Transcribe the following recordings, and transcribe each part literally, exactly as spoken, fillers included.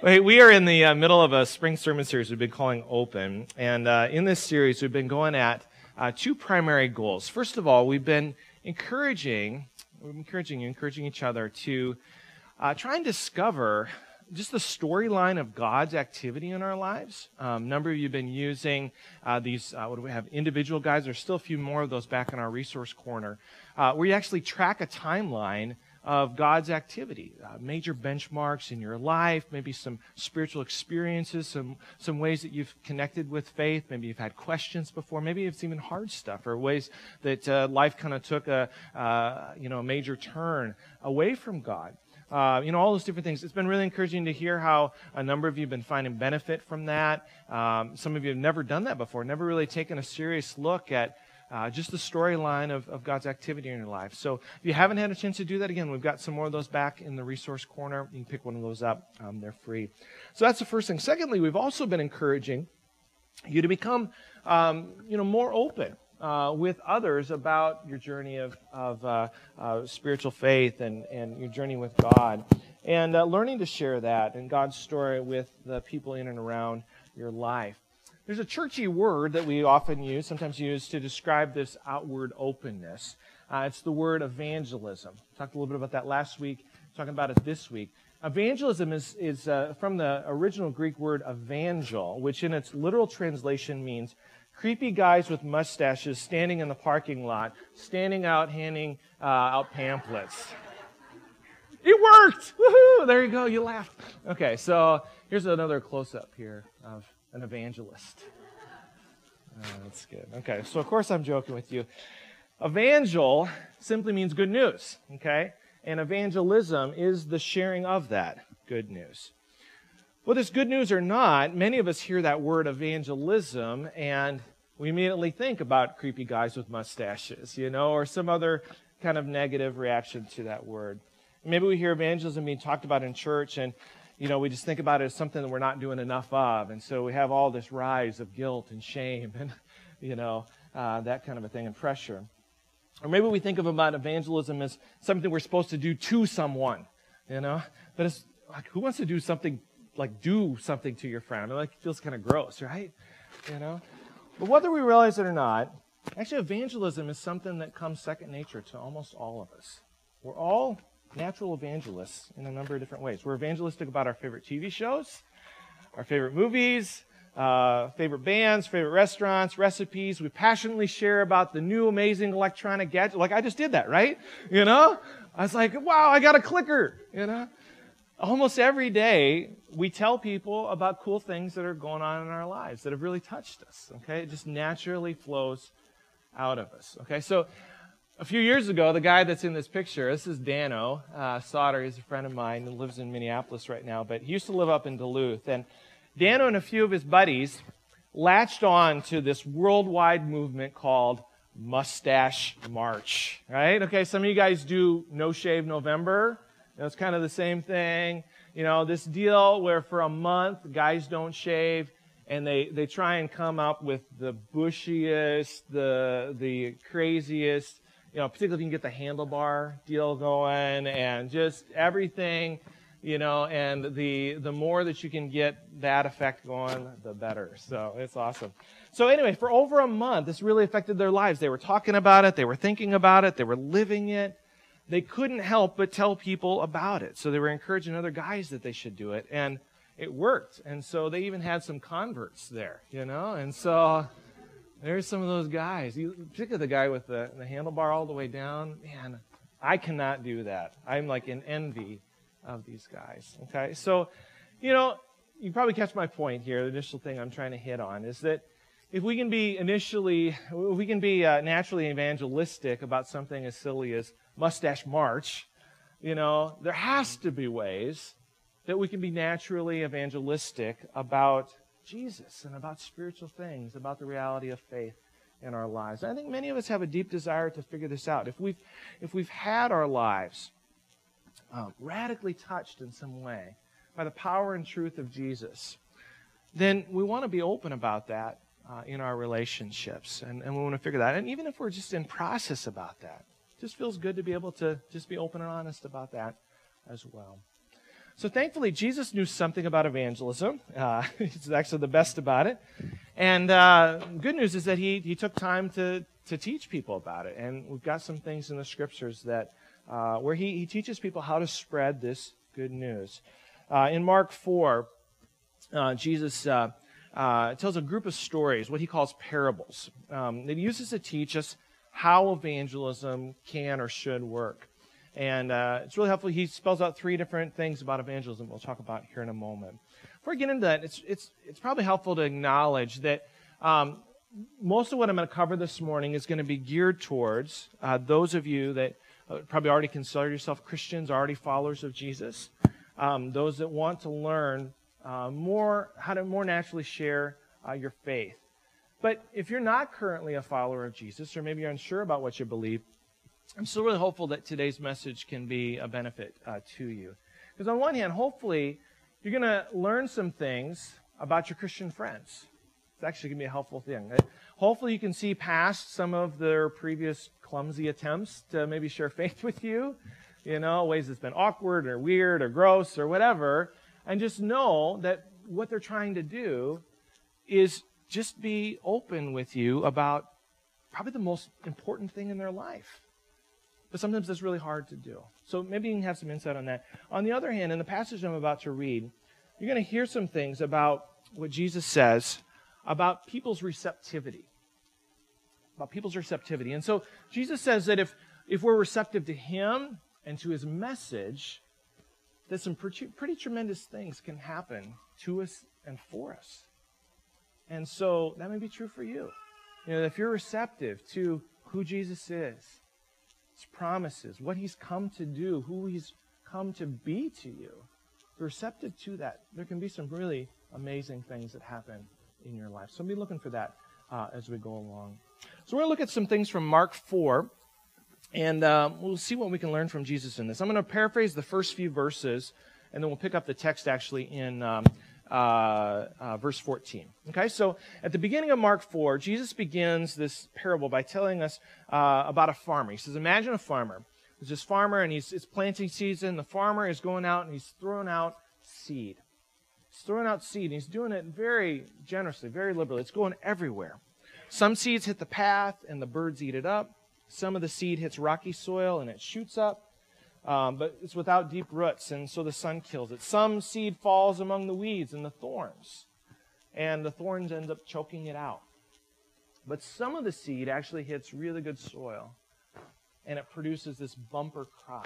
Hey, we are in the uh, middle of a spring sermon series we've been calling Open. And uh, in this series, we've been going at uh, two primary goals. First of all, we've been encouraging, we're encouraging you, encouraging each other to uh, try and discover just the storyline of God's activity in our lives. Um, a number of you have been using uh, these, uh, what do we have, individual guides. There's still a few more of those back in our resource corner, uh, where you actually track a timeline of God's activity, uh, major benchmarks in your life, maybe some spiritual experiences, some some ways that you've connected with faith, maybe you've had questions before, maybe it's even hard stuff, or ways that uh, life kind of took a uh, you know a major turn away from God. Uh, you know, all those different things. It's been really encouraging to hear how a number of you have been finding benefit from that. Um, some of you have never done that before, never really taken a serious look at Uh, just the storyline of, of God's activity in your life. So if you haven't had a chance to do that, again, we've got some more of those back in the resource corner. You can pick one of those up. Um, they're free. So that's the first thing. Secondly, we've also been encouraging you to become um, you know, more open uh, with others about your journey of, of uh, uh, spiritual faith and, and your journey with God. And uh, learning to share that and God's story with the people in and around your life. There's a churchy word that we often use, sometimes use, to describe this outward openness. Uh, it's the word evangelism. We talked a little bit about that last week, talking about it this week. Evangelism is, is uh, from the original Greek word evangel, which in its literal translation means creepy guys with mustaches standing in the parking lot, standing out, handing uh, out pamphlets. It worked! Woohoo! There you go, you laughed. Okay, so here's another close-up here of an evangelist. Uh, that's good. Okay, so of course I'm joking with you. Evangel simply means good news, okay? And evangelism is the sharing of that good news. Whether it's good news or not, many of us hear that word evangelism and we immediately think about creepy guys with mustaches, you know, or some other kind of negative reaction to that word. Maybe we hear evangelism being talked about in church and you know, we just think about it as something that we're not doing enough of. And so we have all this rise of guilt and shame and, you know, uh, that kind of a thing and pressure. Or maybe we think of about evangelism as something we're supposed to do to someone, you know. But it's like, who wants to do something, like do something to your friend? I mean, like, it feels kind of gross, right? You know. But whether we realize it or not, actually evangelism is something that comes second nature to almost all of us. We're all natural evangelists in a number of different ways. We're evangelistic about our favorite T V shows, our favorite movies, uh, favorite bands, favorite restaurants, recipes. We passionately share about the new amazing electronic gadget. Like I just did that, right? You know? I was like, wow, I got a clicker, you know? Almost every day, we tell people about cool things that are going on in our lives that have really touched us, okay? It just naturally flows out of us, okay? So a few years ago, the guy that's in this picture, this is Dano uh, Sauter. He's a friend of mine and lives in Minneapolis right now, but he used to live up in Duluth. And Dano and a few of his buddies latched on to this worldwide movement called Mustache March, right? Okay, some of you guys do No Shave November. You know, it's kind of the same thing. You know, this deal where for a month, guys don't shave, and they, they try and come up with the bushiest, the the craziest, you know, particularly if you can get the handlebar deal going and just everything, you know, and the the more that you can get that effect going, the better. So it's awesome. So anyway, for over a month, this really affected their lives. They were talking about it. They were thinking about it. They were living it. They couldn't help but tell people about it. So they were encouraging other guys that they should do it. And it worked. And so they even had some converts there, you know, and so there's some of those guys, particularly the guy with the, the handlebar all the way down. Man, I cannot do that. I'm like in envy of these guys. Okay, so, you know, you probably catch my point here. The initial thing I'm trying to hit on is that if we can be initially, if we can be uh, naturally evangelistic about something as silly as Mustache March, you know, there has to be ways that we can be naturally evangelistic about Jesus and about spiritual things, about the reality of faith in our lives. I think many of us have a deep desire to figure this out. If we've, if we've had our lives um, radically touched in some way by the power and truth of Jesus, then we want to be open about that uh, in our relationships, and, and we want to figure that out. And even if we're just in process about that, it just feels good to be able to just be open and honest about that as well. So thankfully, Jesus knew something about evangelism. Uh, he's actually the best about it. And uh, good news is that he, he took time to, to teach people about it. And we've got some things in the scriptures that uh, where he, he teaches people how to spread this good news. Uh, in Mark four, uh, Jesus uh, uh, tells a group of stories, what he calls parables, um, that he uses to teach us how evangelism can or should work. And uh, it's really helpful. He spells out three different things about evangelism we'll talk about here in a moment. Before I get into that, it's it's it's probably helpful to acknowledge that um, most of what I'm going to cover this morning is going to be geared towards uh, those of you that uh, probably already consider yourself Christians, already followers of Jesus, um, those that want to learn uh, more, how to more naturally share uh, your faith. But if you're not currently a follower of Jesus, or maybe you're unsure about what you believe, I'm still really hopeful that today's message can be a benefit uh, to you. Because on one hand, hopefully, you're going to learn some things about your Christian friends. It's actually going to be a helpful thing. Hopefully, you can see past some of their previous clumsy attempts to maybe share faith with you, you know, ways that's been awkward or weird or gross or whatever, and just know that what they're trying to do is just be open with you about probably the most important thing in their life. But sometimes that's really hard to do. So maybe you can have some insight on that. On the other hand, in the passage I'm about to read, you're going to hear some things about what Jesus says about people's receptivity. About people's receptivity. And so Jesus says that if, if we're receptive to him and to his message, that some pretty, pretty tremendous things can happen to us and for us. And so that may be true for you. You know, if you're receptive to who Jesus is, his promises, what he's come to do, who he's come to be to you, if you're receptive to that, there can be some really amazing things that happen in your life. So be looking for that uh, as we go along. So we're going to look at some things from Mark four, and um, we'll see what we can learn from Jesus in this. I'm going to paraphrase the first few verses, and then we'll pick up the text actually in um, uh, uh, verse fourteen. Okay, so at the beginning of Mark four, Jesus begins this parable by telling us uh, about a farmer. He says, imagine a farmer. There's this farmer, and he's it's planting season. The farmer is going out, and he's throwing out seed. He's throwing out seed, and he's doing it very generously, very liberally. It's going everywhere. Some seeds hit the path, and the birds eat it up. Some of the seed hits rocky soil, and it shoots up. Um, but it's without deep roots, and so the sun kills it. Some seed falls among the weeds and the thorns, and the thorns end up choking it out. But some of the seed actually hits really good soil, and it produces this bumper crop,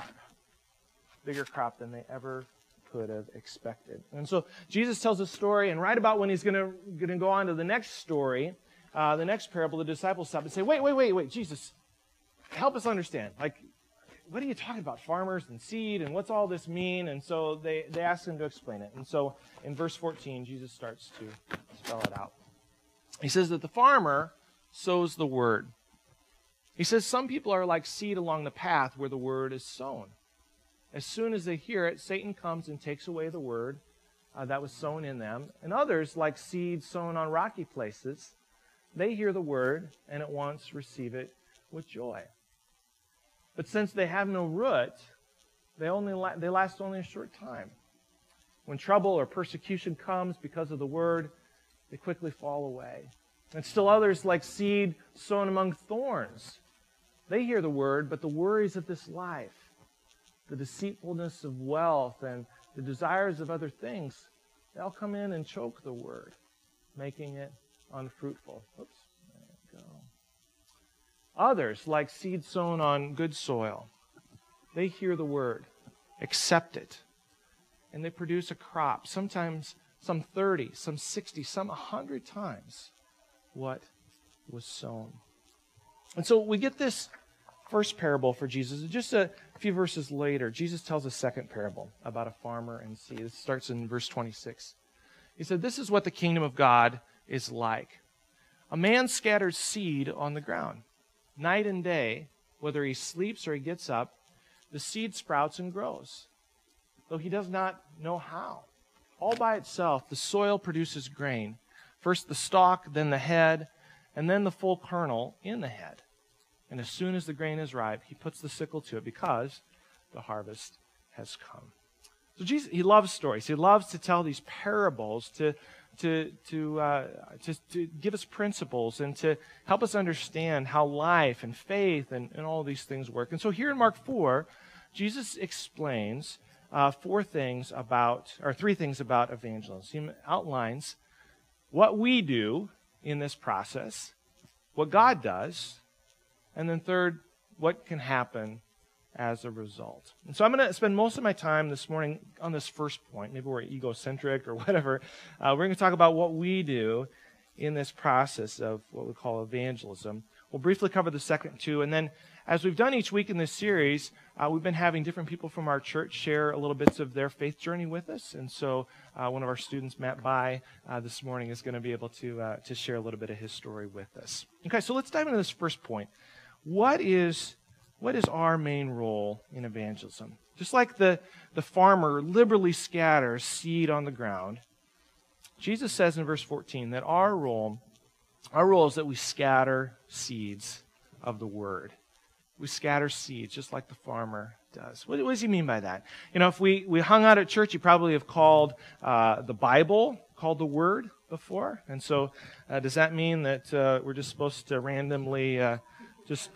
bigger crop than they ever could have expected. And so Jesus tells a story, and right about when he's going to going to go on to the next story, uh, the next parable, the disciples stop and say, wait, wait, wait, wait, Jesus, help us understand. Like, what are you talking about? Farmers and seed, and what's all this mean? And so they, they ask him to explain it. And so in verse fourteen, Jesus starts to spell it out. He says that the farmer sows the word. He says some people are like seed along the path where the word is sown. As soon as they hear it, Satan comes and takes away the word uh, that was sown in them. And others, like seed sown on rocky places, they hear the word and at once receive it with joy. But since they have no root, they only la- they last only a short time. When trouble or persecution comes because of the word, they quickly fall away. And still others, like seed sown among thorns, they hear the word, but the worries of this life, the deceitfulness of wealth, and the desires of other things, they'll come in and choke the word, making it unfruitful. Oops, there we go. Others, like seed sown on good soil, they hear the word, accept it, and they produce a crop, sometimes some thirty, some sixty, some one hundred times what was sown. And so we get this first parable for Jesus. Just a few verses later, Jesus tells a second parable about a farmer and seed. It starts in verse twenty-six. He said, this is what the kingdom of God is like. A man scatters seed on the ground. Night and day, whether he sleeps or he gets up, the seed sprouts and grows, though he does not know how. All by itself, the soil produces grain. First the stalk, then the head, and then the full kernel in the head. And as soon as the grain is ripe, he puts the sickle to it because the harvest has come. So Jesus, he loves stories. He loves to tell these parables to to to uh, to, to give us principles and to help us understand how life and faith and, and all these things work. And so here in Mark four, Jesus explains uh, four things about, or three things about evangelism. He outlines what we do in this process, what God does, and then third, what can happen as a result. And so I'm going to spend most of my time this morning on this first point. Maybe we're egocentric or whatever. Uh, we're going to talk about what we do in this process of what we call evangelism. We'll briefly cover the second two, and then as we've done each week in this series, uh, we've been having different people from our church share a little bits of their faith journey with us. And so uh, one of our students, Matt Bai, uh, this morning is going to be able to uh, to share a little bit of his story with us. Okay, so let's dive into this first point. What is What is our main role in evangelism? Just like the, the farmer liberally scatters seed on the ground, Jesus says in verse fourteen that our role, our role is that we scatter seeds of the word. We scatter seeds just like the farmer does. What, what does he mean by that? You know, if we, we hung out at church, you probably have called uh, the Bible, called the word before. And so uh, does that mean that uh, we're just supposed to randomly uh, just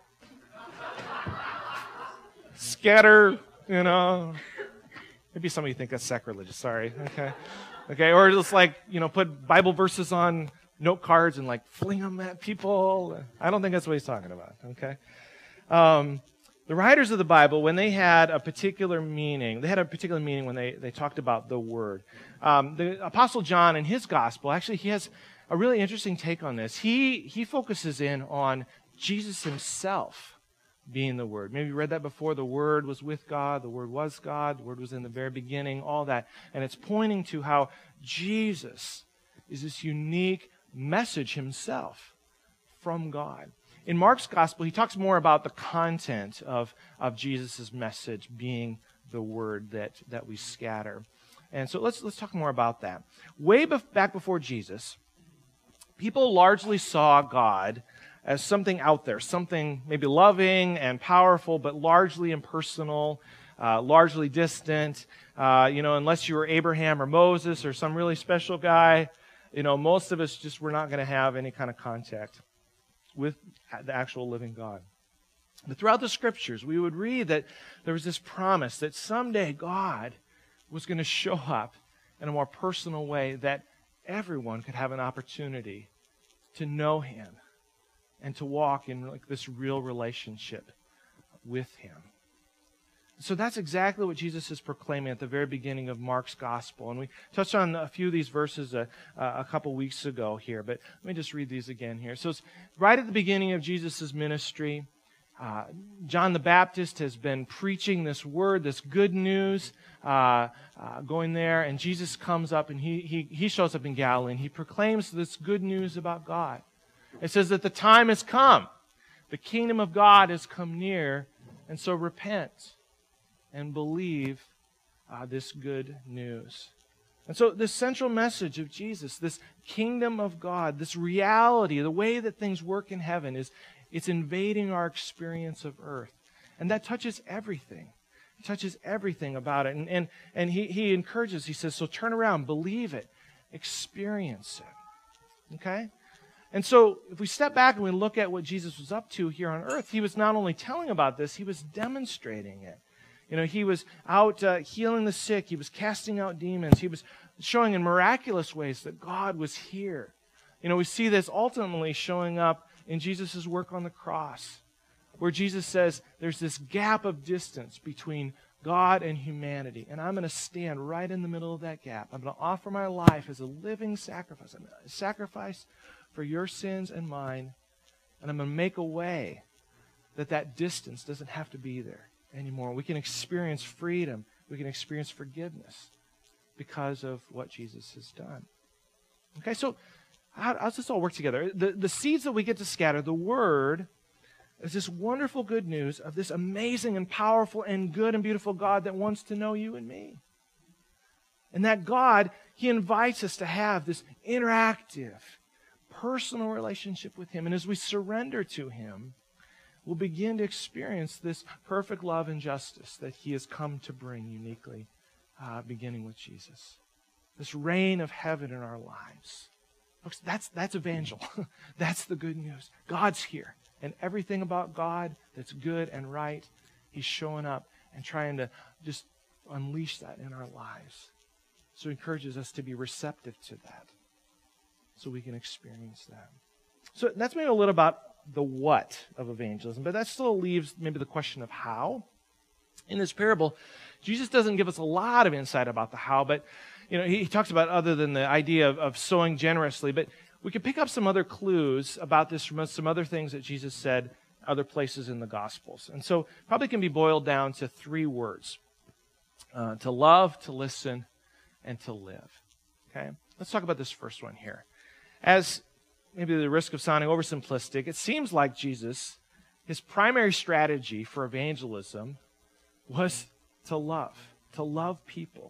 scatter, you know? Maybe some of you think that's sacrilegious. Sorry. Okay. Okay. Or just like, you know, put Bible verses on note cards and like fling them at people. I don't think that's what he's talking about. Okay. Um, the writers of the Bible, when they had a particular meaning, they had a particular meaning when they, they talked about the word. Um, the Apostle John in his gospel, actually, he has a really interesting take on this. He, he focuses in on Jesus himself being the Word. Maybe you read that before. The Word was with God. The Word was God. The Word was in the very beginning, all that. And it's pointing to how Jesus is this unique message himself from God. In Mark's Gospel, he talks more about the content of, of Jesus' message being the Word that, that we scatter. And so let's, let's talk more about that. Way bef- back before Jesus, people largely saw God as something out there, something maybe loving and powerful, but largely impersonal, uh, largely distant. Uh, you know, unless you were Abraham or Moses or some really special guy, you know, most of us just were not going to have any kind of contact with the actual living God. But throughout the Scriptures, we would read that there was this promise that someday God was going to show up in a more personal way, that everyone could have an opportunity to know Him and to walk in like this real relationship with Him. So that's exactly what Jesus is proclaiming at the very beginning of Mark's Gospel. And we touched on a few of these verses a, a couple weeks ago here, but let me just read these again here. So it's right at the beginning of Jesus' ministry. Uh, John the Baptist has been preaching this word, this good news, uh, uh, going there, and Jesus comes up and he, he, he shows up in Galilee and he proclaims this good news about God. It says that the time has come. The kingdom of God has come near, and so repent and believe uh, this good news. And so this central message of Jesus, this kingdom of God, this reality, the way that things work in heaven, is it's invading our experience of earth. And that touches everything. It touches everything about it. And, and, and he, he encourages, he says, so turn around, believe it, experience it. Okay? And so if we step back and we look at what Jesus was up to here on earth, he was not only telling about this, he was demonstrating it. You know, he was out uh, healing the sick. He was casting out demons. He was showing in miraculous ways that God was here. You know, we see this ultimately showing up in Jesus' work on the cross, where Jesus says there's this gap of distance between God and humanity, and I'm going to stand right in the middle of that gap. I'm going to offer my life as a living sacrifice, a sacrifice for your sins and mine, and I'm going to make a way that that distance doesn't have to be there anymore. We can experience freedom. We can experience forgiveness because of what Jesus has done. Okay, so how, how does this all work together? The, the seeds that we get to scatter, the Word, is this wonderful good news of this amazing and powerful and good and beautiful God that wants to know you and me. And that God, He invites us to have this interactive, personal relationship with Him. And as we surrender to Him, we'll begin to experience this perfect love and justice that He has come to bring uniquely uh, beginning with Jesus. This reign of heaven in our lives. Folks, that's, that's evangel. That's the good news. God's here. And everything about God that's good and right, He's showing up and trying to just unleash that in our lives. So He encourages us to be receptive to that so we can experience that. So that's maybe a little about the what of evangelism, but that still leaves maybe the question of how. In this parable, Jesus doesn't give us a lot of insight about the how, but you know, he, he talks about other than the idea of, of sowing generously, but we can pick up some other clues about this from some other things that Jesus said other places in the Gospels. And so probably can be boiled down to three words. Uh, to love, to listen, and to live. Okay? Let's talk about this first one here. As maybe the risk of sounding oversimplistic, it seems like Jesus, his primary strategy for evangelism was to love, to love people.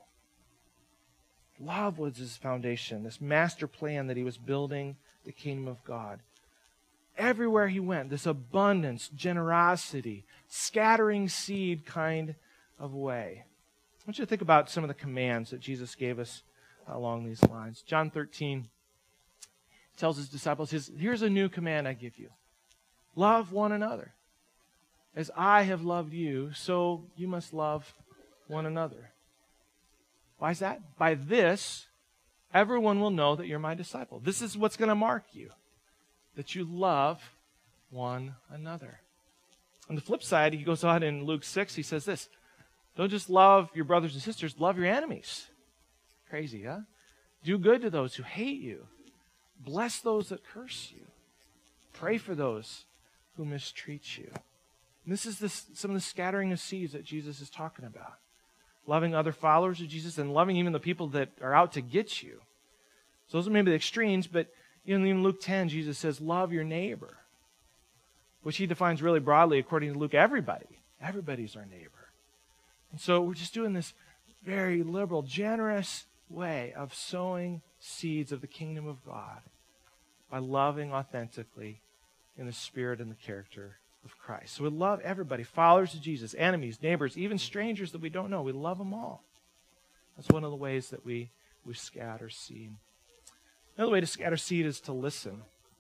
Love was his foundation, this master plan that he was building the kingdom of God. Everywhere he went, this abundance, generosity, scattering seed kind of way. I want you to think about some of the commands that Jesus gave us along these lines. John thirteen tells his disciples, here's a new command I give you. Love one another. As I have loved you, so you must love one another. Why is that? By this, everyone will know that you're my disciple. This is what's going to mark you, that you love one another. On the flip side, he goes on in Luke six, he says this, don't just love your brothers and sisters, love your enemies. Crazy, huh? Do good to those who hate you. Bless those that curse you. Pray for those who mistreat you. And this is this, some of the scattering of seeds that Jesus is talking about. Loving other followers of Jesus and loving even the people that are out to get you. So those are maybe the extremes, but you know, in Luke ten, Jesus says, love your neighbor, which he defines really broadly according to Luke, everybody. Everybody's our neighbor. And so we're just doing this very liberal, generous way of sowing seeds of the kingdom of God by loving authentically in the spirit and the character of Christ. So we love everybody, followers of Jesus, enemies, neighbors, even strangers that we don't know. We love them all. That's one of the ways that we, we scatter seed. Another way to scatter seed is to listen.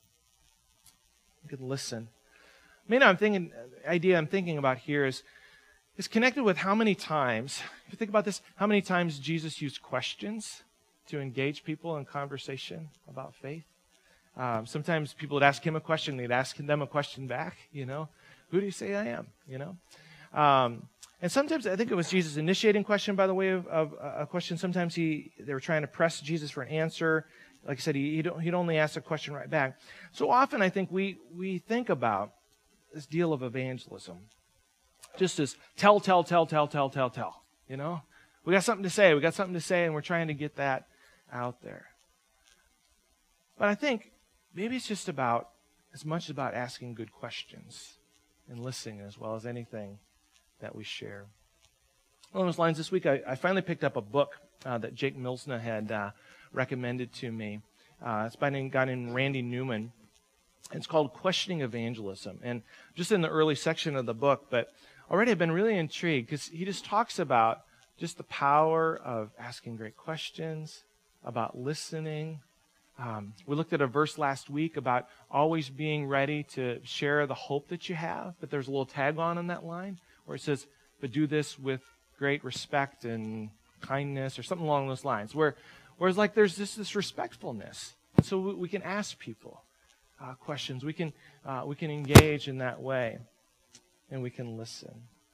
You can listen. I mean, I'm thinking, the idea I'm thinking about here is, is connected with how many times, if you think about this, how many times Jesus used questions to engage people in conversation about faith. Um, sometimes people would ask him a question, they'd ask them a question back, you know. Who do you say I am, you know? Um, and sometimes, I think it was Jesus initiating question by the way of, of uh, a question. Sometimes he they were trying to press Jesus for an answer. Like I said, he, he'd, he'd only ask a question right back. So often I think we we think about this deal of evangelism just as tell, tell, tell, tell, tell, tell, tell, you know? We got something to say, we got something to say, and we're trying to get that out there. But I think maybe it's just about, as much about asking good questions and listening as well as anything that we share. Along those lines, this week I, I finally picked up a book uh, that Jake Milsna had uh, recommended to me. Uh, it's by a guy named Randy Newman. It's called Questioning Evangelism. And just in the early section of the book, but already I've been really intrigued because he just talks about just the power of asking great questions, about listening. Um, we looked at a verse last week about always being ready to share the hope that you have, but there's a little tag on in that line where it says, but do this with great respect and kindness or something along those lines, where whereas like there's this, this respectfulness. And so we, we can ask people uh, questions. We can, uh, we can engage in that way, and we can listen.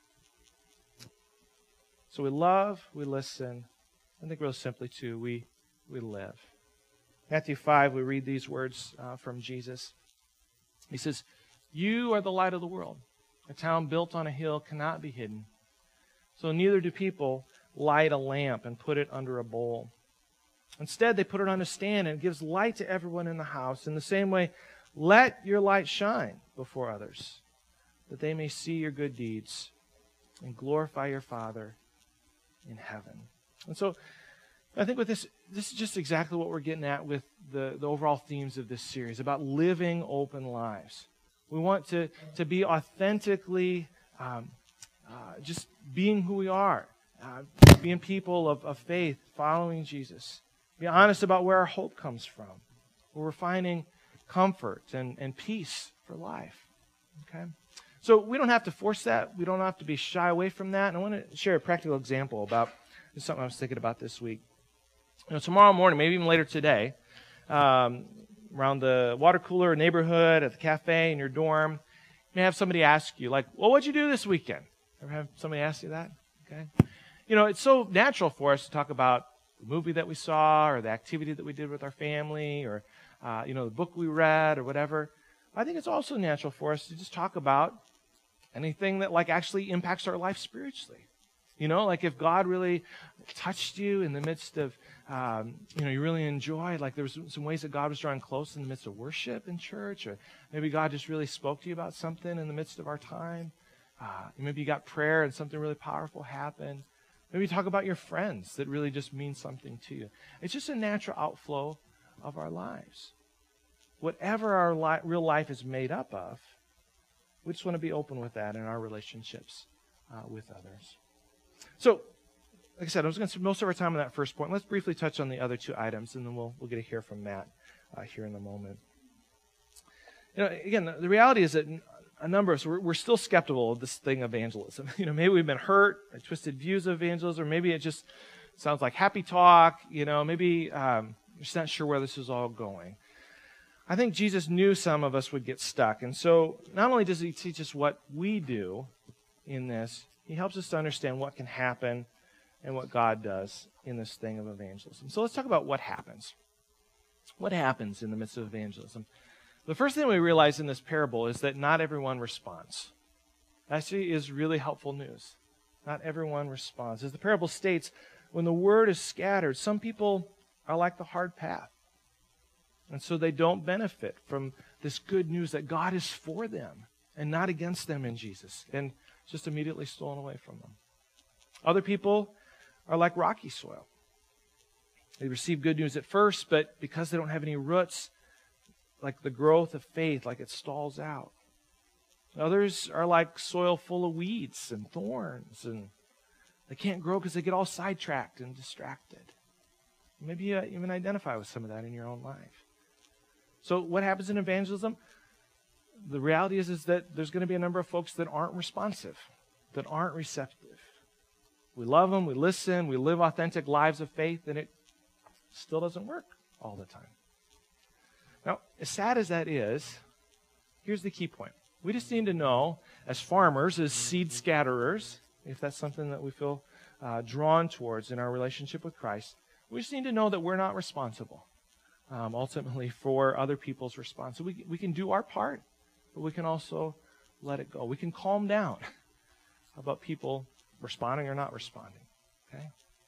So we love, we listen. I think real simply, too, we, we live. Matthew five, we read these words uh, from Jesus. He says, you are the light of the world. A town built on a hill cannot be hidden. So neither do people light a lamp and put it under a bowl. Instead, they put it on a stand, and it gives light to everyone in the house. In the same way, let your light shine before others, that they may see your good deeds and glorify your Father in heaven. And so I think with this, this is just exactly what we're getting at with the, the overall themes of this series, about living open lives. We want to, to be authentically um, uh, just being who we are, uh, being people of, of faith, following Jesus. Be honest about where our hope comes from, where we're finding comfort and, and peace for life. Okay? So we don't have to force that. We don't have to be shy away from that. And I want to share a practical example about something I was thinking about this week. You know, tomorrow morning, maybe even later today, um, around the water cooler neighborhood, at the cafe, in your dorm, you may have somebody ask you, like, well, what'd you do this weekend? Ever have somebody ask you that? Okay. You know, it's so natural for us to talk about the movie that we saw or the activity that we did with our family or, uh, you know, the book we read or whatever. I think it's also natural for us to just talk about anything that, like, actually impacts our life spiritually. You know, like if God really touched you in the midst of, um, you know, you really enjoyed, like there was some ways that God was drawing close in the midst of worship in church, or maybe God just really spoke to you about something in the midst of our time. Uh, maybe you got prayer and something really powerful happened. Maybe you talk about your friends that really just mean something to you. It's just a natural outflow of our lives. Whatever our li- real life is made up of, we just want to be open with that in our relationships uh, with others. So, like I said, I was going to spend most of our time on that first point. Let's briefly touch on the other two items, and then we'll we'll get to hear from Matt uh, here in a moment. You know, again, the, the reality is that a number of us, we're, we're still skeptical of this thing of evangelism. You know, maybe we've been hurt by twisted views of evangelism, or maybe it just sounds like happy talk. You know, maybe um, you're just not sure where this is all going. I think Jesus knew some of us would get stuck, and so not only does he teach us what we do in this, he helps us to understand what can happen and what God does in this thing of evangelism. So let's talk about what happens. What happens in the midst of evangelism? The first thing we realize in this parable is that not everyone responds. Actually is really helpful news. Not everyone responds. As the parable states, when the word is scattered, some people are like the hard path. And so they don't benefit from this good news that God is for them and not against them in Jesus. And just immediately stolen away from them. Other people are like rocky soil. They receive good news at first, but because they don't have any roots, like the growth of faith, like it stalls out. Others are like soil full of weeds and thorns, and they can't grow because they get all sidetracked and distracted. Maybe you even identify with some of that in your own life. So what happens in evangelism? The reality is, is that there's going to be a number of folks that aren't responsive, that aren't receptive. We love them, we listen, we live authentic lives of faith, and it still doesn't work all the time. Now, as sad as that is, here's the key point. We just need to know, as farmers, as seed scatterers, if that's something that we feel uh, drawn towards in our relationship with Christ, we just need to know that we're not responsible, um, ultimately, for other people's response. So we, we can do our part, but we can also let it go. We can calm down about people responding or not responding. Okay?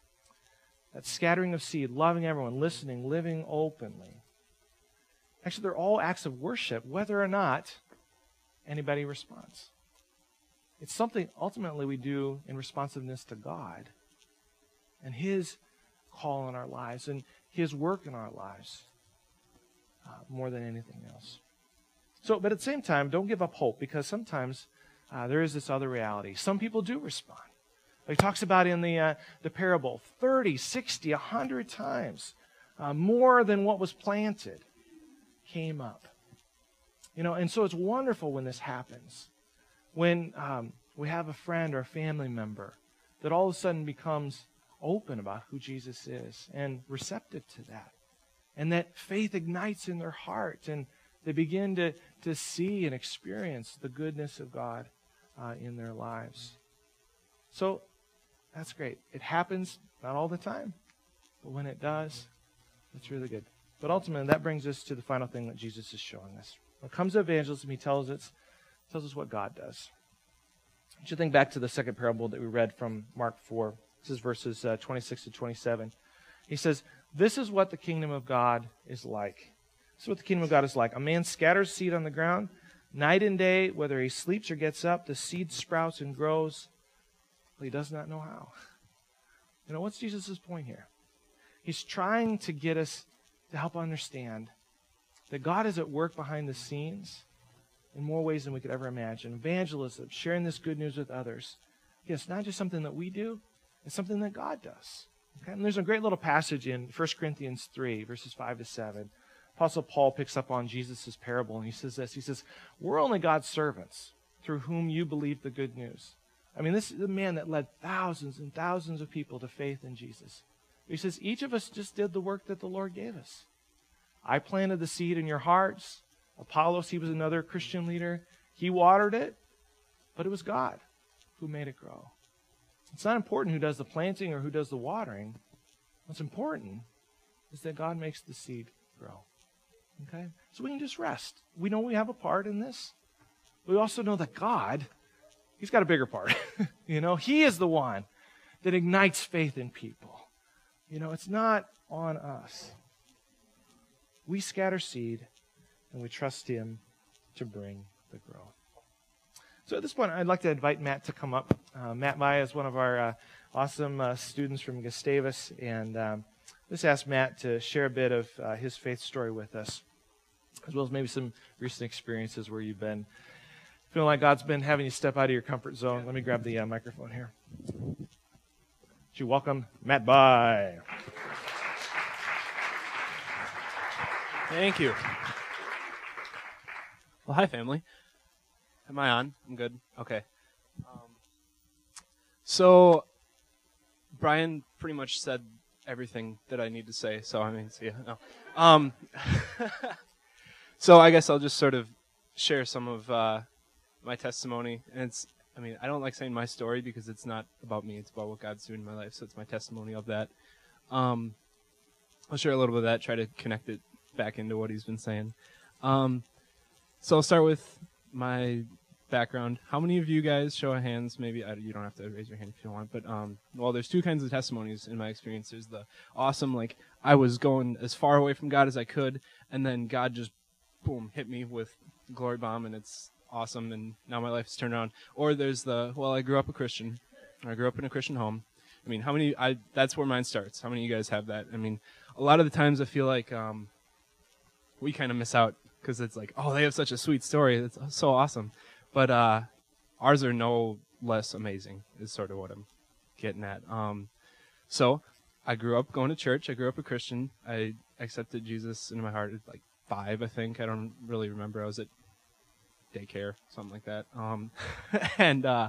That scattering of seed, loving everyone, listening, living openly. Actually, they're all acts of worship, whether or not anybody responds. It's something ultimately we do in responsiveness to God and His call in our lives and His work in our lives uh, more than anything else. So, but at the same time, don't give up hope, because sometimes uh, there is this other reality. Some people do respond. Like he talks about in the uh, the parable, thirty, sixty, one hundred times uh, more than what was planted came up. You know, and so it's wonderful when this happens. When um, we have a friend or a family member that all of a sudden becomes open about who Jesus is and receptive to that. And that faith ignites in their heart, and they begin to, to see and experience the goodness of God uh, in their lives. So that's great. It happens not all the time, but when it does, it's really good. But ultimately, that brings us to the final thing that Jesus is showing us. When it comes to evangelism, he tells us, tells us what God does. You should think back to the second parable that we read from Mark four. This is verses uh, twenty-six to twenty-seven. He says, "This is what the kingdom of God is like. This is what the kingdom of God is like. A man scatters seed on the ground. Night and day, whether he sleeps or gets up, the seed sprouts and grows, but he does not know how." You know, what's Jesus' point here? He's trying to get us to help understand that God is at work behind the scenes in more ways than we could ever imagine. Evangelism, sharing this good news with others. Again, it's not just something that we do, It's something that God does. Okay? And there's a great little passage in First Corinthians three, verses five to seven. Apostle Paul picks up on Jesus' parable, and he says this. He says, we're only God's servants through whom you believe the good news. I mean, this is a man that led thousands and thousands of people to faith in Jesus. He says, each of us just did the work that the Lord gave us. I planted the seed in your hearts. Apollos, he was another Christian leader. He watered it, but it was God who made it grow. It's not important who does the planting or who does the watering. What's important is that God makes the seed grow. Okay? So we can just rest. We know we have a part in this. We also know that God, he's got a bigger part. You know, he is the one that ignites faith in people. You know, it's not on us. We scatter seed, and we trust him to bring the growth. So at this point, I'd like to invite Matt to come up. Uh, Matt Maya is one of our uh, awesome uh, students from Gustavus, and um, let's ask Matt to share a bit of uh, his faith story with us, as well as maybe some recent experiences where you've been feeling like God's been having you step out of your comfort zone. Let me grab the uh, microphone here. Would you welcome Matt By? Thank you. Well, hi, family. Am I on? I'm good. Okay. Um, so, Brian pretty much said everything that I need to say. So, I mean, see ya. No. Um, so, I guess I'll just sort of share some of uh, my testimony. And it's, I mean, I don't like saying my story because it's not about me. It's about what God's doing in my life. So, it's my testimony of that. Um, I'll share a little bit of that, try to connect it back into what he's been saying. Um, so, I'll start with my background. How many of you guys, show of hands, maybe I, you don't have to raise your hand if you don't want, but um, well, there's two kinds of testimonies in my experience. There's the awesome, like I was going as far away from God as I could, and then God just, boom, hit me with glory bomb, and it's awesome, and now my life is turned around. Or there's the, well, I grew up a Christian. I grew up in a Christian home. I mean, how many, I that's where mine starts. How many of you guys have that? I mean, a lot of the times I feel like um, we kind of miss out because it's like, oh, they have such a sweet story. It's so awesome. But uh, ours are no less amazing, is sort of what I'm getting at. Um, so I grew up going to church. I grew up a Christian. I accepted Jesus into my heart at like five, I think. I don't really remember. I was at daycare, something like that. Um, and uh,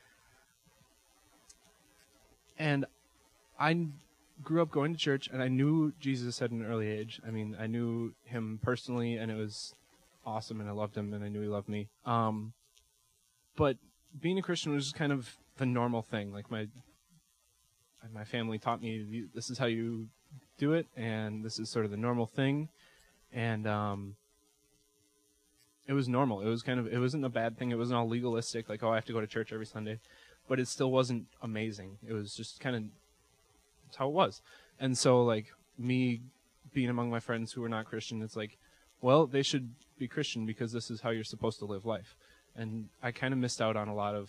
and I grew up going to church, and I knew Jesus at an early age. I mean, I knew him personally, and it was awesome, and I loved him, and I knew he loved me. Um, but being a Christian was just kind of the normal thing. Like my my family taught me, this is how you do it, and this is sort of the normal thing. And um, it was normal. It was kind of, it wasn't a bad thing. It wasn't all legalistic, like, oh, I have to go to church every Sunday. But it still wasn't amazing. It was just kind of, that's how it was. And so, like, me being among my friends who were not Christian, it's like, well, they should be Christian because this is how you're supposed to live life. And I kind of missed out on a lot of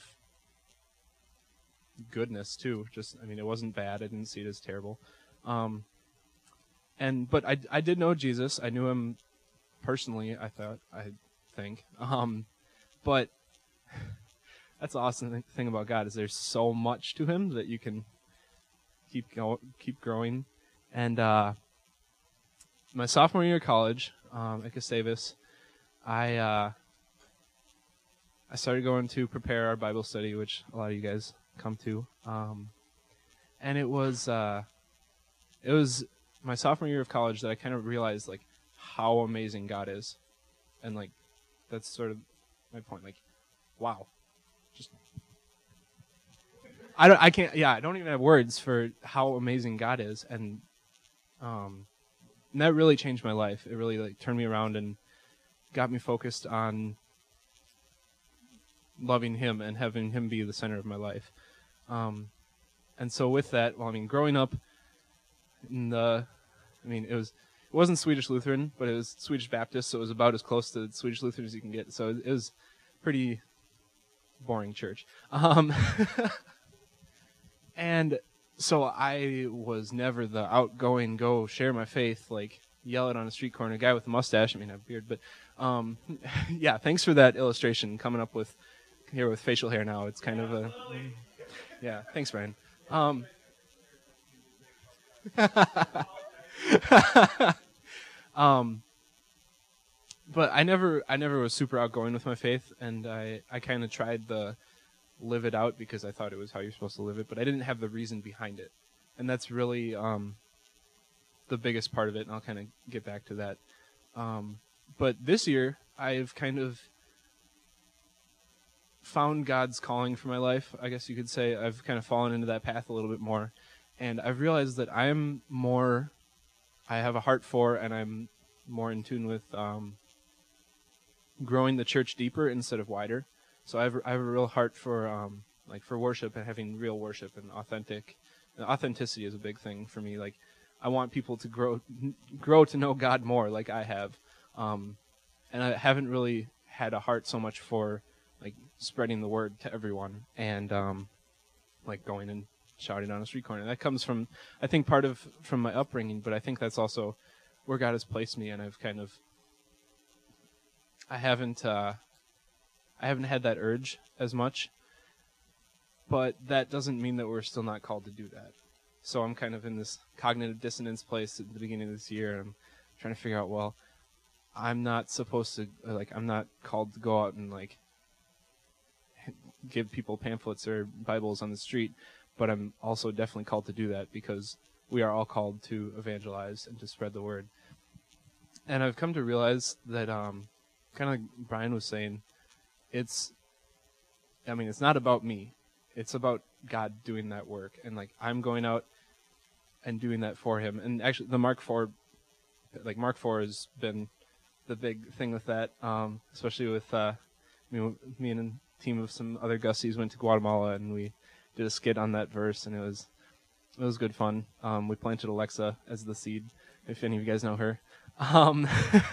goodness, too. Just, I mean, it wasn't bad. I didn't see it as terrible. Um, and, but I, I did know Jesus. I knew him personally, I thought, I think. Um, but that's the awesome thing about God is there's so much to him that you can keep go, keep growing. And uh, my sophomore year of college um, at Gustavus, I uh, I started going to prepare our Bible study, which a lot of you guys come to. Um, and it was uh, it was my sophomore year of college that I kind of realized like how amazing God is, and like that's sort of my point. Like, wow, just I don't I can't yeah I don't even have words for how amazing God is, and um, and that really changed my life. It really like turned me around and got me focused on loving him and having him be the center of my life. Um, and so with that, well, I mean, growing up in the, I mean, it was, it wasn't Swedish Lutheran, but it was Swedish Baptist, so it was about as close to Swedish Lutheran as you can get. So it, it was pretty boring church. Um, and so I was never the outgoing, go share my faith, like yell it on a street corner guy with a mustache. I mean, I have a beard, but um, yeah, thanks for that illustration coming up with here with facial hair now. It's kind of a, yeah, thanks, Brian. Um, um, but I never, I never was super outgoing with my faith, and I, I kind of tried the live it out because I thought it was how you're supposed to live it, but I didn't have the reason behind it, and that's really um, the biggest part of it. And I'll kind of get back to that. Um, but this year, I've kind of found God's calling for my life, I guess you could say. I've kind of fallen into that path a little bit more, and I've realized that I'm more, I have a heart for, and I'm more in tune with um, growing the church deeper instead of wider. So I have, I have a real heart for um, like for worship and having real worship and authentic. And authenticity is a big thing for me. Like, I want people to grow grow to know God more, like I have, um, and I haven't really had a heart so much for like spreading the word to everyone and um, like going and shouting on a street corner. That comes from, I think, part of from my upbringing, but I think that's also where God has placed me, and I've kind of, I haven't, uh, I haven't had that urge as much, but that doesn't mean that we're still not called to do that. So I'm kind of in this cognitive dissonance place at the beginning of this year. I'm trying to figure out, well, I'm not supposed to, like, I'm not called to go out and, like, give people pamphlets or Bibles on the street, but I'm also definitely called to do that because we are all called to evangelize and to spread the word. And I've come to realize that, um, kind of like Brian was saying, it's, I mean, it's not about me. It's about God doing that work. And, like, I'm going out and doing that for him. And actually, the Mark four, like, Mark four has been the big thing with that, um, especially with, uh, me, me and a team of some other Gussies went to Guatemala, and we did a skit on that verse, and it was, it was good fun. Um, we planted Alexa as the seed, if any of you guys know her. Um,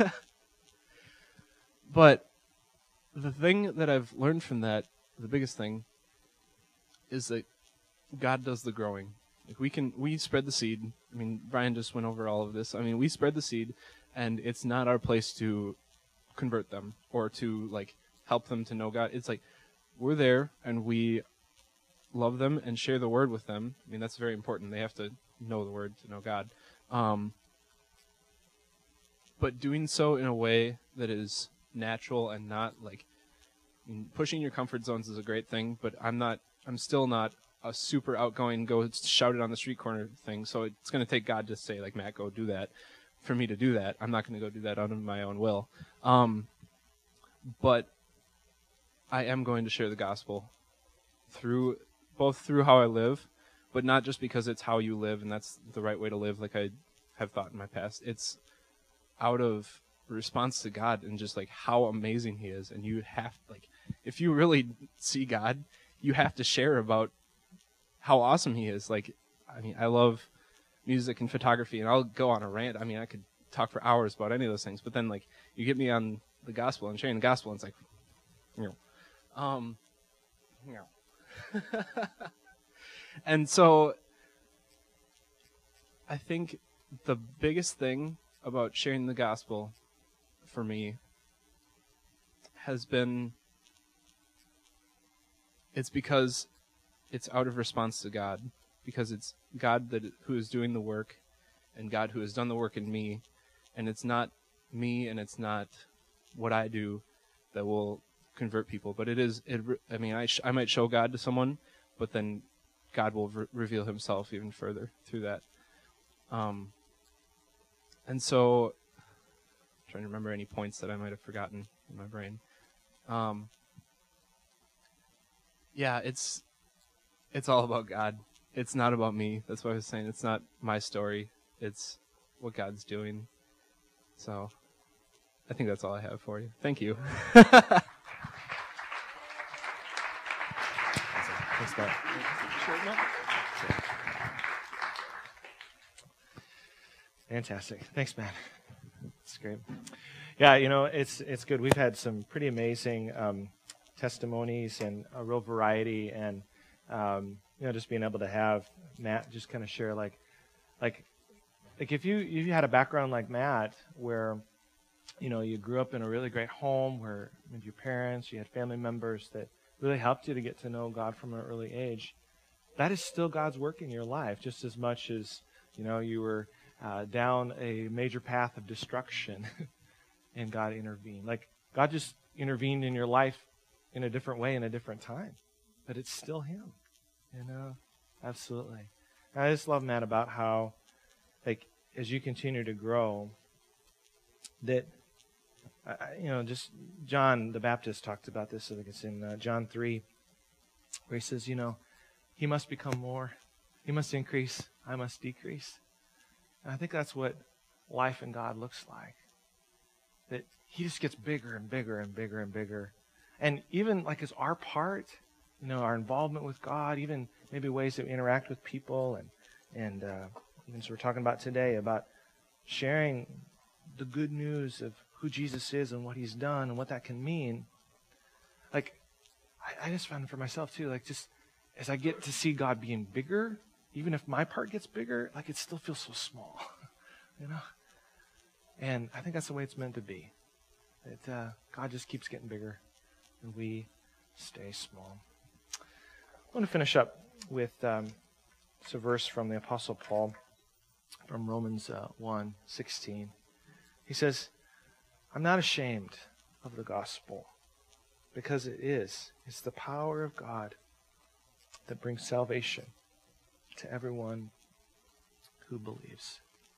but the thing that I've learned from that, the biggest thing, is that God does the growing. Like, we can, we spread the seed. I mean, Brian just went over all of this. I mean, we spread the seed, and it's not our place to convert them or to, like, help them to know God. It's like, we're there, and we love them and share the word with them. I mean, that's very important. They have to know the word to know God. Um, but doing so in a way that is natural and not, like, I mean, pushing your comfort zones is a great thing, but I'm not, I'm still not a super outgoing, go shout it on the street corner thing. So it's going to take God to say, like, Matt, go do that, for me to do that. I'm not going to go do that out of my own will. Um, but I am going to share the gospel through, both through how I live, but not just because it's how you live and that's the right way to live, like I have thought in my past. It's out of response to God and just, like, how amazing he is. And you have, like, if you really see God, you have to share about how awesome he is. Like, I mean, I love music and photography, and I'll go on a rant. I mean, I could talk for hours about any of those things, but then, like, you get me on the gospel and sharing the gospel, and it's like, you know, um, you know. And so I think the biggest thing about sharing the gospel for me has been, it's because it's out of response to God, because it's God that who is doing the work, and God who has done the work in me, and it's not me and it's not what I do that will convert people, but it is. It. I mean, I sh- I might show God to someone, but then God will re- reveal Himself even further through that. Um. And so, I'm trying to remember any points that I might have forgotten in my brain. Um. Yeah, it's it's all about God. It's not about me. That's what I was saying. It's not my story. It's what God's doing. So, I think that's all I have for you. Thank you. Thanks, Matt. Fantastic. Thanks, Matt. That's great. Yeah, you know, it's it's good. We've had some pretty amazing um, testimonies and a real variety, and um, you know, just being able to have Matt just kind of share, like, like, like if you if you had a background like Matt, where, you know, you grew up in a really great home where maybe your parents, you had family members that really helped you to get to know God from an early age, that is still God's work in your life, just as much as You know, you were uh, down a major path of destruction, and God intervened. Like, God just intervened in your life in a different way in a different time. But it's still Him, you know? Absolutely. And I just love, Matt, about how, like, as you continue to grow, that, uh, you know, just John the Baptist talked about this, I think it's in uh, John three, where he says, you know, He must become more. He must increase. I must decrease. And I think that's what life in God looks like. That He just gets bigger and bigger and bigger and bigger. And even like as our part, you know, our involvement with God, even maybe ways that we interact with people, and and uh, even as we're talking about today, about sharing the good news of who Jesus is and what He's done and what that can mean. Like, I, I just found for myself too, like just as I get to see God being bigger, even if my part gets bigger, like it still feels so small, you know? And I think that's the way it's meant to be. That uh, God just keeps getting bigger and we stay small. I want to finish up with um, it's a verse from the Apostle Paul from Romans uh, one sixteen. He says, I'm not ashamed of the gospel, because it is. It's the power of God that brings salvation to everyone who believes.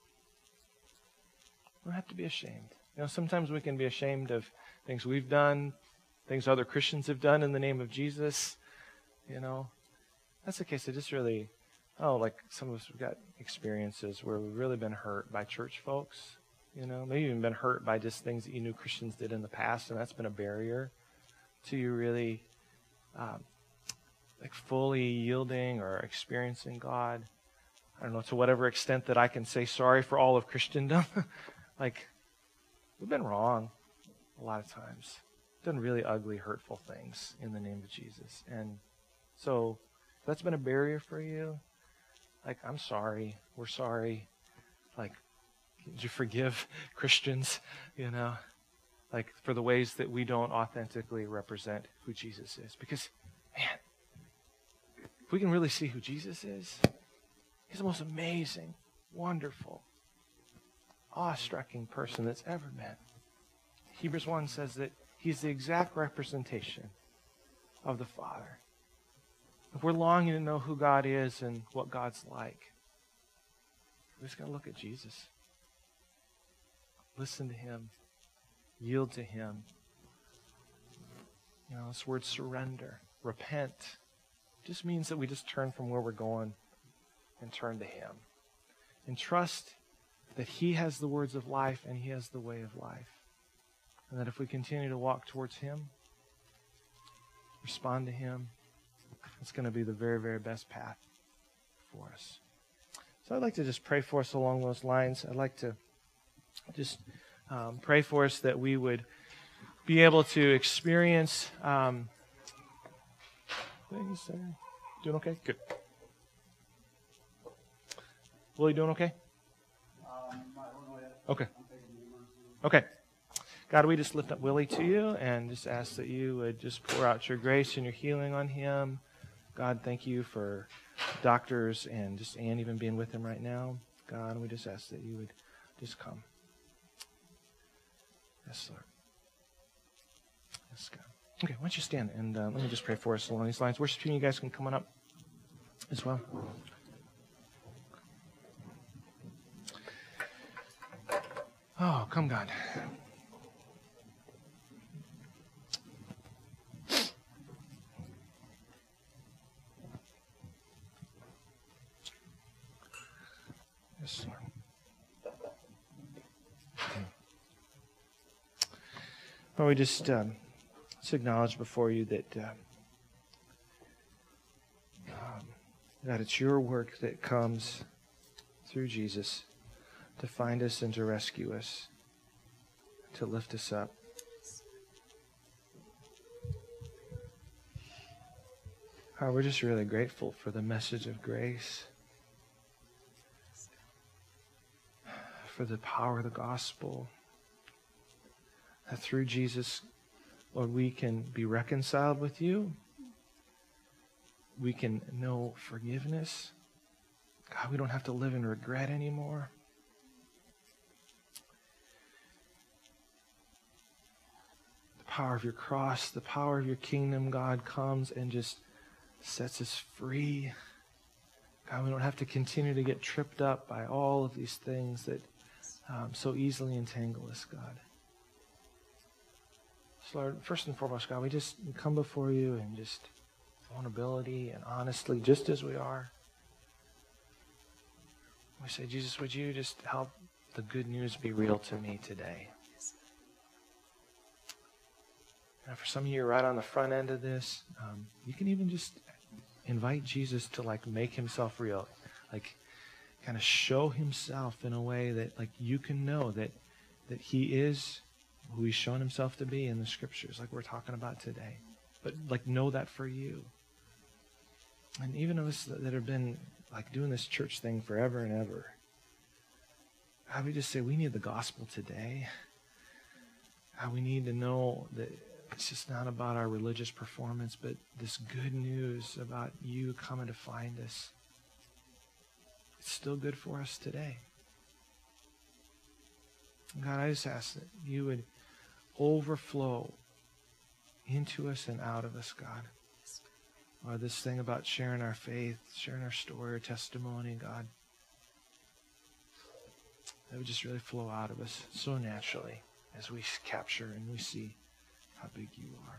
We don't have to be ashamed. You know, sometimes we can be ashamed of things we've done, things other Christians have done in the name of Jesus. You know, that's the case. It just really, oh, like some of us have got experiences where we've really been hurt by church folks. You know, maybe even been hurt by just things that you knew Christians did in the past, and that's been a barrier to you really um, like fully yielding or experiencing God. I don't know, to whatever extent that I can say sorry for all of Christendom. Like, we've been wrong a lot of times. Done really ugly, hurtful things in the name of Jesus. And so, if that's been a barrier for you, like, I'm sorry. We're sorry. Like, did you forgive Christians, you know? Like, for the ways that we don't authentically represent who Jesus is. Because, man, if we can really see who Jesus is, He's the most amazing, wonderful, awe-striking person that's ever been. Hebrews one says that He's the exact representation of the Father. If we're longing to know who God is and what God's like, we just got to look at Jesus. Listen to Him. Yield to Him. You know, this word surrender, repent, just means that we just turn from where we're going and turn to Him. And trust that He has the words of life and He has the way of life. And that if we continue to walk towards Him, respond to Him, it's going to be the very, very best path for us. So I'd like to just pray for us along those lines. I'd like to just um, pray for us that we would be able to experience um, things there. Doing okay? Good. Willie, doing okay? Okay. Okay. God, we just lift up Willie to You and just ask that You would just pour out Your grace and Your healing on him. God, thank You for doctors and just Ann even being with him right now. God, we just ask that You would just come. Yes, Lord. Yes, God. Okay, why don't you stand and uh, let me just pray for us along these lines. Worship team, you guys can come on up as well. Oh, come God. Yes, Lord. Well, we just um, let's acknowledge before You that uh, um, God, it's Your work that comes through Jesus to find us and to rescue us, to lift us up. God, we're just really grateful for the message of grace, for the power of the gospel, that through Jesus, Lord, we can be reconciled with You. We can know forgiveness. God, we don't have to live in regret anymore. The power of your cross, the power of your kingdom, God, comes and just sets us free. God, we don't have to continue to get tripped up by all of these things that um, so easily entangle us, God. So Lord, first and foremost, God, we just come before you and just vulnerability and honestly, just as we are. We say, Jesus, would you just help the good news be real to me today? And for some of you, you're right on the front end of this. Um, you can even just invite Jesus to like make himself real, like kind of show himself in a way that like you can know that that he is who he's shown himself to be in the scriptures, like we're talking about today. But like know that for you. And even of us that have been like doing this church thing forever and ever, how we just say we need the gospel today. How we need to know that it's just not about our religious performance, but this good news about you coming to find us. It's still good for us today. God, I just ask that you would overflow into us and out of us, God. Or this thing about sharing our faith, sharing our story, our testimony, God. That would just really flow out of us so naturally as we capture and we see how big you are.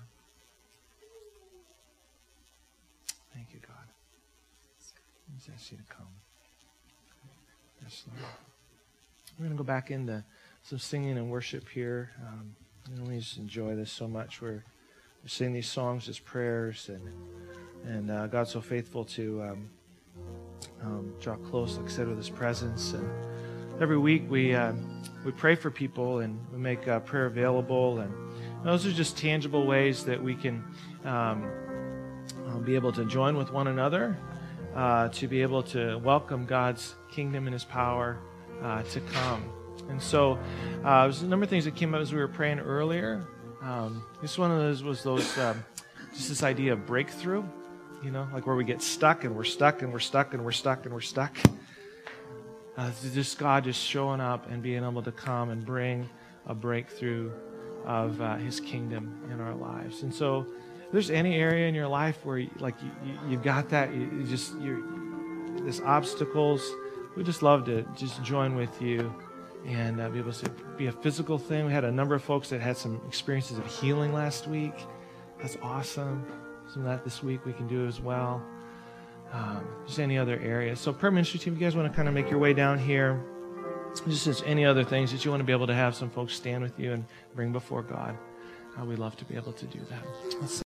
Thank you, God. I just ask you to come. Yes, Lord. We're going to go back into some singing and worship here. Um, and we just enjoy this so much. We're, we're singing these songs as prayers, and and uh, God's so faithful to um, um, draw close, like I said, with His presence. And every week we uh, we pray for people, and we make uh, prayer available, and those are just tangible ways that we can um, uh, be able to join with one another, uh, to be able to welcome God's kingdom and His power uh, to come. And so uh, there's a number of things that came up as we were praying earlier. Um, this one of those was those um, just this idea of breakthrough, you know, like where we get stuck and we're stuck and we're stuck and we're stuck and we're stuck. Uh, just God just showing up and being able to come and bring a breakthrough of uh, His kingdom in our lives. And so if there's any area in your life where you, like you, you, you've got that, you, you just, you're, there's obstacles, we'd just love to just join with you and uh, be able to be a physical thing. We had a number of folks that had some experiences of healing last week. That's awesome. Some of that this week we can do as well. Um, just any other areas. So prayer ministry team, if you guys want to kind of make your way down here, just as any other things that you want to be able to have some folks stand with you and bring before God, uh, we'd love to be able to do that. Let's